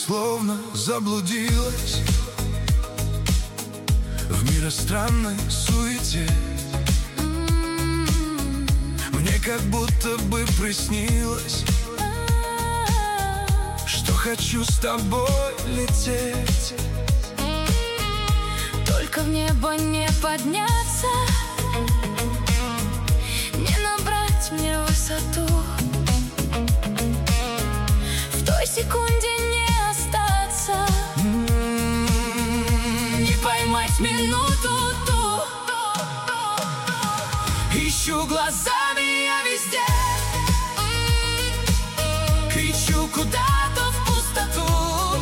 словно заблудилась в мире странной суете. Мне как будто бы приснилось, что хочу с тобой лететь. Только в небо не подняться, не набрать мне высоту, в той секунде не остаться, не поймать минуту ту. Ищу глазами я везде, кричу куда-то в пустоту.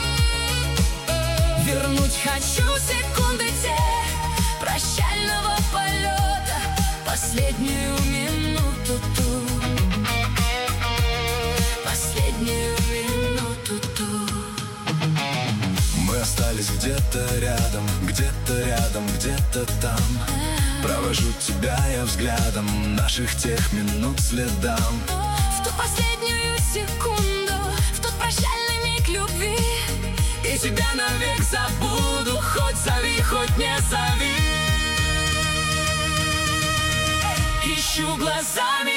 Вернуть хочу секунды те прощального полета, последнюю минуту ту, последнюю минуту ту. Мы остались где-то рядом, где-то там. Провожу тебя я взглядом, наших тех минут следам. В ту последнюю секунду, в тот прощальный миг любви, и тебя навек забуду, хоть зови, хоть не зови. Ищу глазами